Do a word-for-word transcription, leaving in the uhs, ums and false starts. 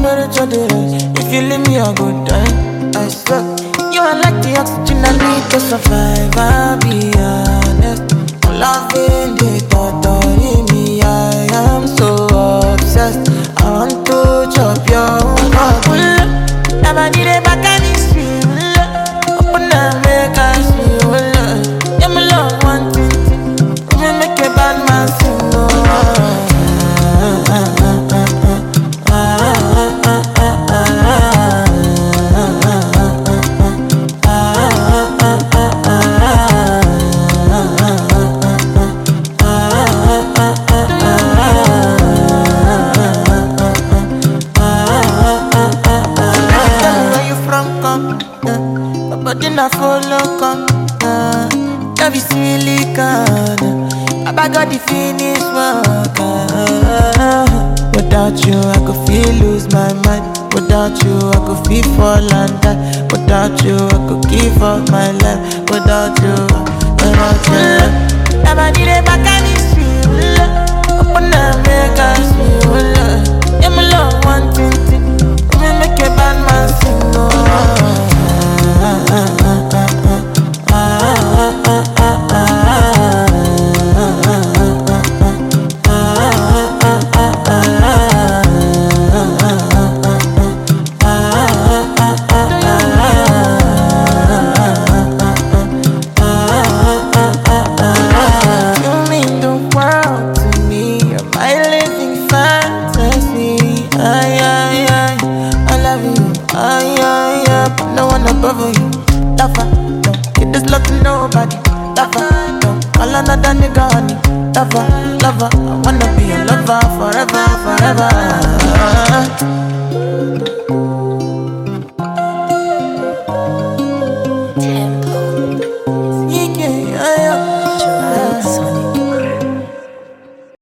temperature dey rise. If you leave me, I go die. I swear. You are like the oxygen I need to survive. I'll be honest. Loving the thought of me, I am so obsessed. I want to chop your heart. Never did it back and it's real. Open up, make us feel. Yeah, my love one thing. We make a bad man sing. But then I follow come, uh, love is silicone. I got the finish work. Uh, without you, I could feel lose my mind. Without you, I could feel fall and die. Without you, I could give up my life. Without you, without you, never did it back and it's real. Open up, make us feel. Yeah, my love one thing, we make a bad man sing. Oh. Above you, lover, don't get this love to nobody. Lover, don't call another nigga honey. Lover, lover, I wanna be a lover forever, forever. Tim